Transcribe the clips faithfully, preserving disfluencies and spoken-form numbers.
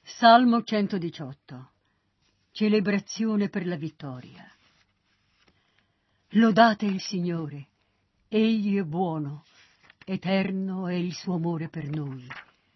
Salmo centodiciotto. Celebrazione per la vittoria. Lodate il Signore, Egli è buono, eterno è il suo amore per noi.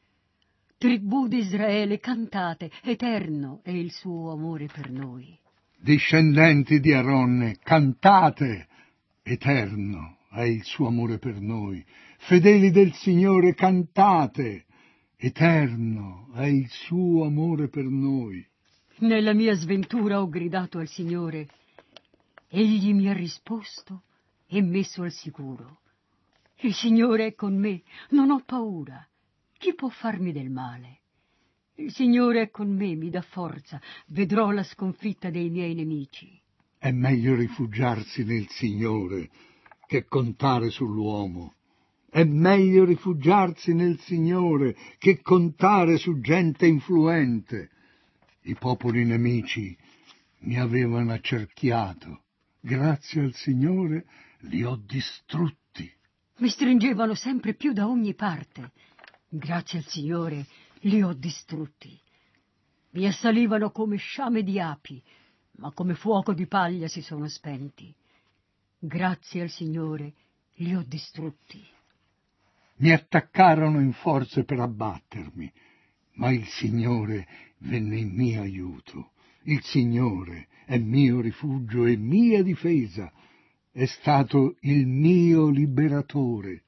Tribù di Israele, cantate, eterno è il suo amore per noi. Discendenti di Aronne, cantate, eterno è il suo amore per noi. Fedeli del Signore, cantate, eterno è il suo amore per noi. Nella mia sventura ho gridato al Signore, Egli mi ha risposto e messo al sicuro. Il Signore è con me, non ho paura. Chi può farmi del male? Il Signore è con me, mi dà forza, vedrò la sconfitta dei miei nemici. È meglio rifugiarsi nel Signore che contare sull'uomo. È meglio rifugiarsi nel Signore che contare su gente influente. I popoli nemici mi avevano accerchiato. Grazie al Signore li ho distrutti. Mi stringevano sempre più da ogni parte. Grazie al Signore li ho distrutti. Mi assalivano come sciame di api, ma come fuoco di paglia si sono spenti. Grazie al Signore li ho distrutti. Mi attaccarono in forze per abbattermi, ma il Signore venne in mio aiuto. Il Signore è mio rifugio e mia difesa, è stato il mio liberatore.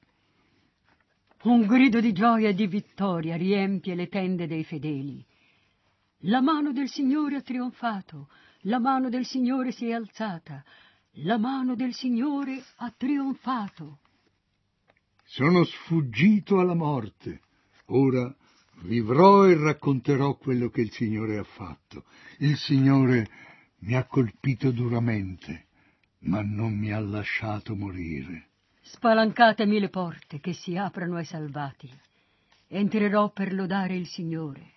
Un grido di gioia e di vittoria riempie le tende dei fedeli. La mano del Signore ha trionfato, la mano del Signore si è alzata, la mano del Signore ha trionfato. Sono sfuggito alla morte, ora vivrò e racconterò quello che il Signore ha fatto. Il Signore mi ha colpito duramente, ma non mi ha lasciato morire. Spalancatemi le porte che si aprano ai salvati. Entrerò per lodare il Signore.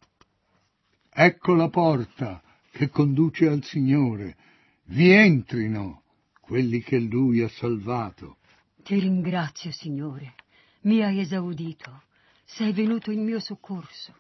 Ecco la porta che conduce al Signore. Vi entrino quelli che Lui ha salvato. Ti ringrazio, Signore. Mi hai esaudito. Sei venuto in mio soccorso.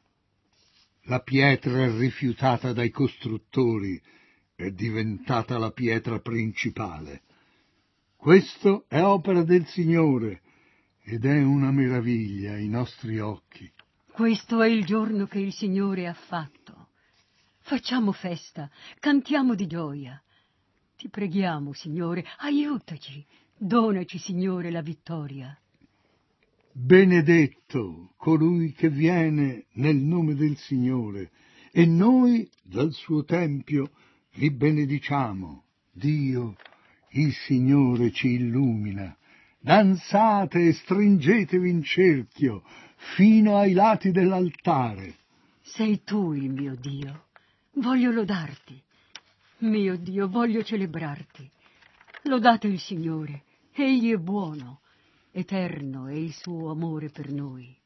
La pietra rifiutata dai costruttori è diventata la pietra principale. Questo è opera del Signore ed è una meraviglia ai nostri occhi. Questo è il giorno che il Signore ha fatto. Facciamo festa, cantiamo di gioia. Ti preghiamo, Signore, aiutaci. Donaci, Signore, la vittoria. Benedetto colui che viene nel nome del Signore, e noi dal suo tempio vi benediciamo. Dio, il Signore ci illumina. Danzate e stringetevi in cerchio fino ai lati dell'altare. Sei tu il mio Dio. Voglio lodarti. Mio Dio, voglio celebrarti. Lodate il Signore. Egli è buono. Eterno è il suo amore per noi.